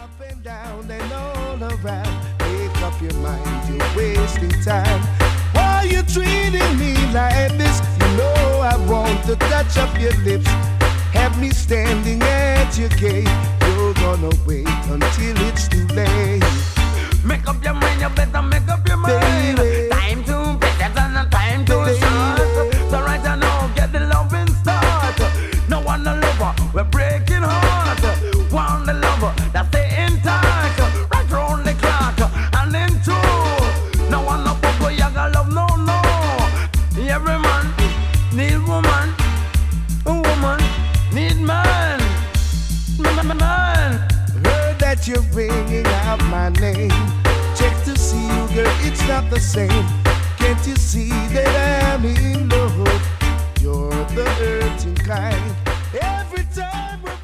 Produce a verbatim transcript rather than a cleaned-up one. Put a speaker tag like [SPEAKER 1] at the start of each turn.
[SPEAKER 1] Up and down and all around. Make up your mind, you're wasting time. Why you treating me like this? You know I want to touch up your lips. Have me standing at your gate. You're gonna wait until it's too late.
[SPEAKER 2] Make up your mind, you better make up your mind.
[SPEAKER 1] Baby.
[SPEAKER 2] Time to better than a time to
[SPEAKER 1] Baby.
[SPEAKER 2] start. So right now, get the loving start. No one a lover, we're breaking heart. One the lover, that's stay intact. Right round the clock, and then two. No one no popo, you got love, no, no. Every man need woman, a woman need man, man, man, man.
[SPEAKER 1] Heard that you're ringing out my name. Check to see you, girl, it's not the same. Can't you see that I'm in love? You're the hurting kind. Every time we're